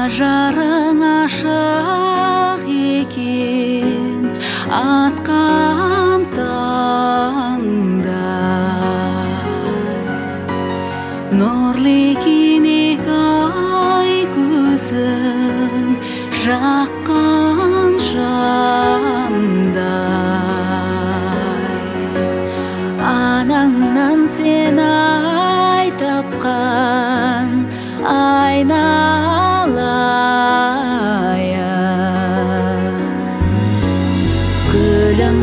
ажарың ашық екен атқан таңда, нұрлы екен екі ай көзің жаққан шамдай. Анаңнан сен ай тапқан айналайын, гүлім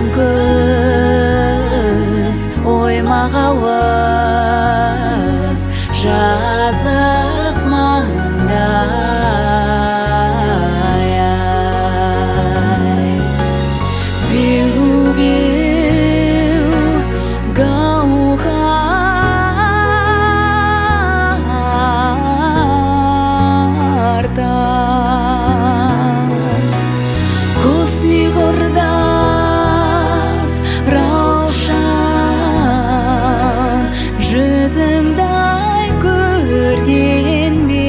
көз оймағауыз жазық маңдай. Беу-беу гауһартас, хусни құрдас раушан, жүзіңдай көргенде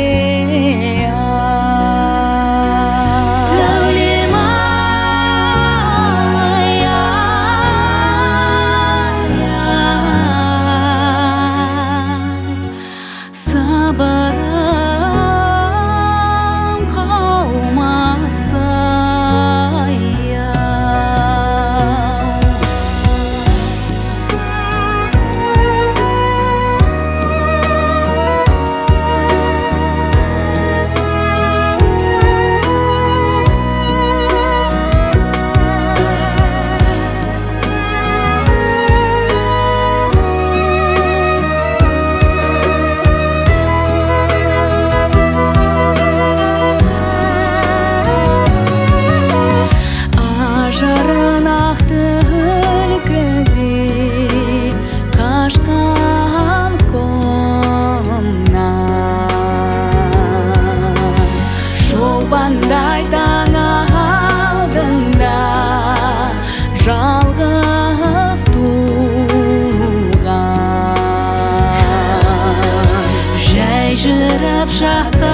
сәулем ай, сабырым қалмаса ажарын ақты үлгідей қашқан құмнан, шолпандай таң алдыңда жалғыз туған, жай жүріп шақта